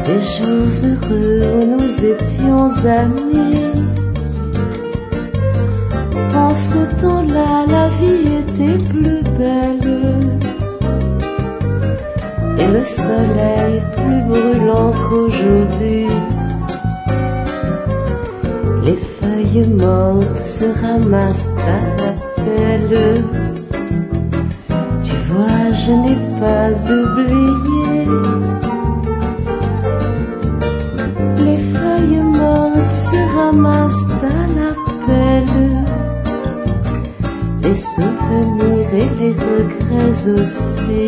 des jours heureux où nous étions amis. En ce temps-là, la vie était plus belle et le soleil plus brûlant qu'aujourd'hui. Les feuilles mortes se ramassent à la pelle. Tu vois, je n'ai pas oublié. Les feuilles mortes se ramassent à la pelle. Les souvenirs et les regrets aussi.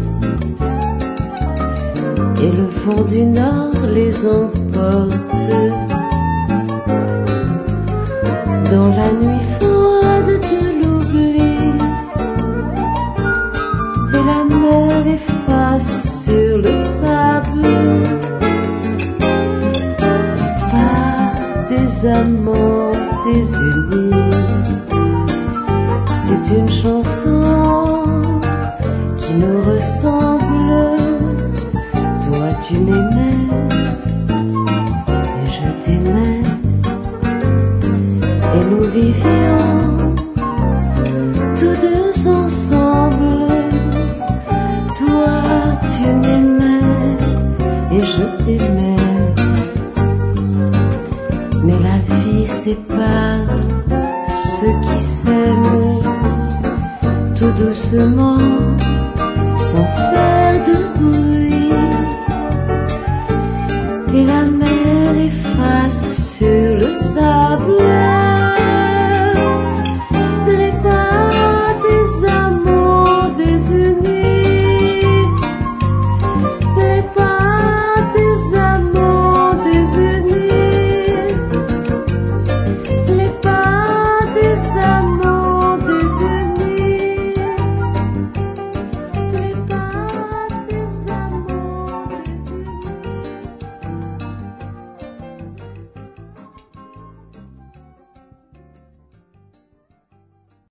Et le vent du nord les emporte. Dans la nuit froide de l'oubli. Et la mer efface sur le sable. Par des amants désunis. C'est une chanson qui nous ressemble. Toi tu m'aimais et je t'aimais. Et nous vivions tous deux ensemble. Toi tu m'aimais et je t'aimais. Mais la vie sépare ceux qui s'aiment tout doucement, sans